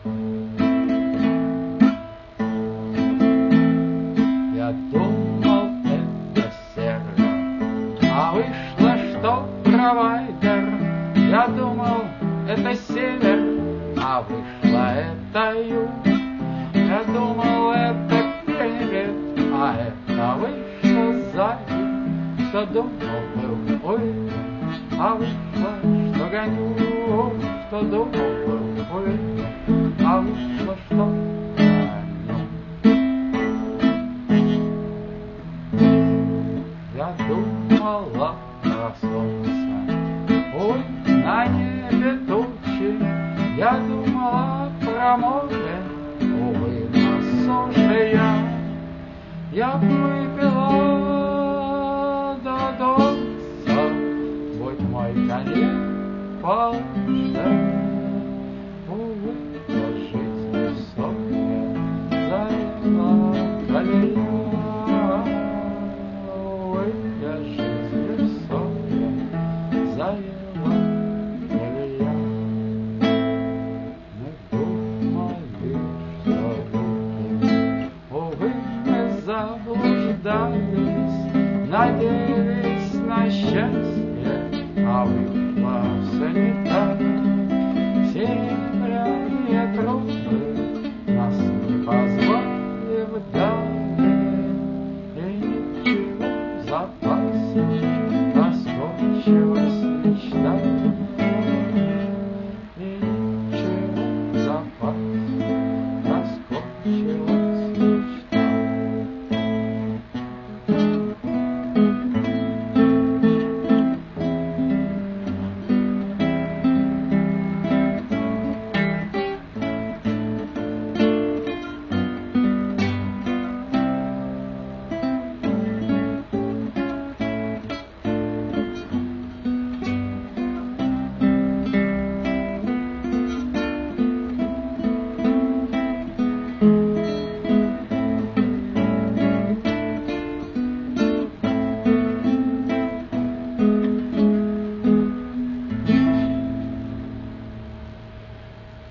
Я думал, это север, а вышло, что провайдер. Я думал, это север, а вышло, это юг. Я думал, это перед, а это вышло сзади. Что думал, был уверен, а вышло, что гоню. Что думал, был уверен, а вышло, что гоню. Я думала про солнце, ой, на небе тучи. Я думала про море, увы, на суше я выпила до донца, будь мой конец пал.